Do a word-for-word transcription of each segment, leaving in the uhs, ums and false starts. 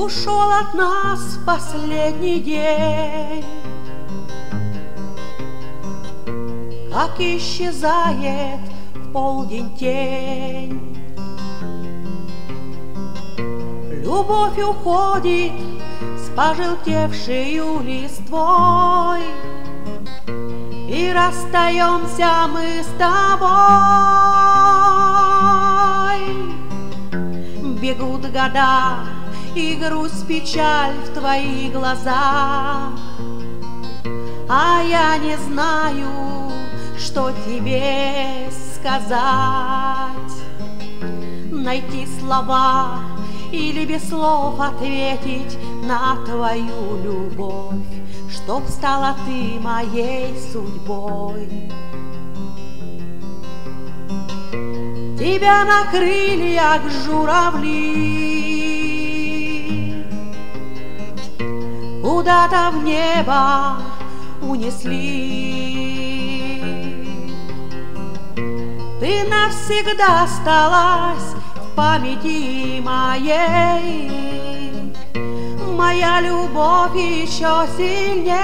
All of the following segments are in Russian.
ушел от нас в последний день, как исчезает в полдень тень. Любовь уходит с пожелтевшею листвой, и расстаемся мы с тобой. Бегут года, и грусть, печаль в твоих глазах, а я не знаю, что тебе сказать. Найти слова или без слов ответить на твою любовь, чтоб стала ты моей судьбой. Тебя на крыльях журавли куда-то в небо унесли. Ты навсегда осталась в памяти моей, моя любовь еще сильней.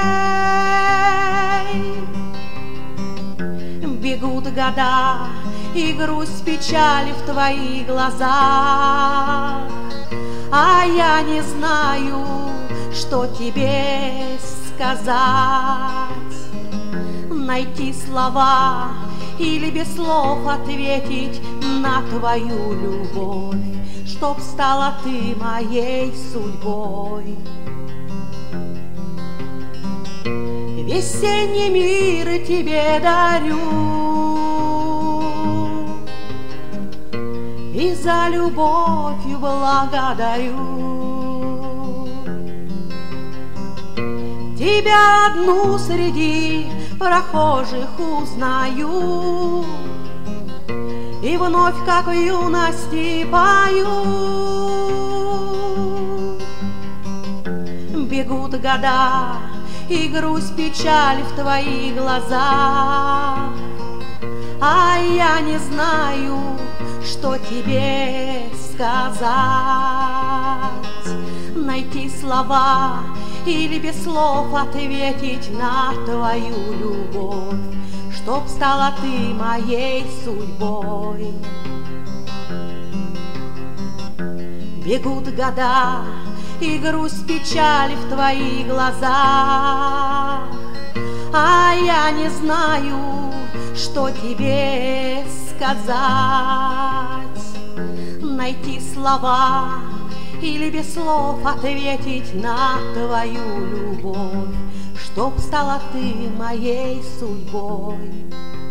Бегут года, и грусть, печаль в твоих глазах, а я не знаю, что тебе сказать. Найти слова или без слов ответить на твою любовь, чтоб стала ты моей судьбой. Весенний мир тебе дарю, и за любовь благодарю. Тебя одну среди прохожих узнаю, и вновь, как в юности, пою. Бегут года, и грусть, печаль в твоих глазах, а я не знаю, что тебе сказать. Найти слова или без слов ответить на твою любовь, чтоб стала ты моей судьбой. Бегут года, и грусть, печаль в твоих глазах, а я не знаю, что тебе сказать. Найти слова или без слов ответить на твою любовь, чтоб стала ты моей судьбой.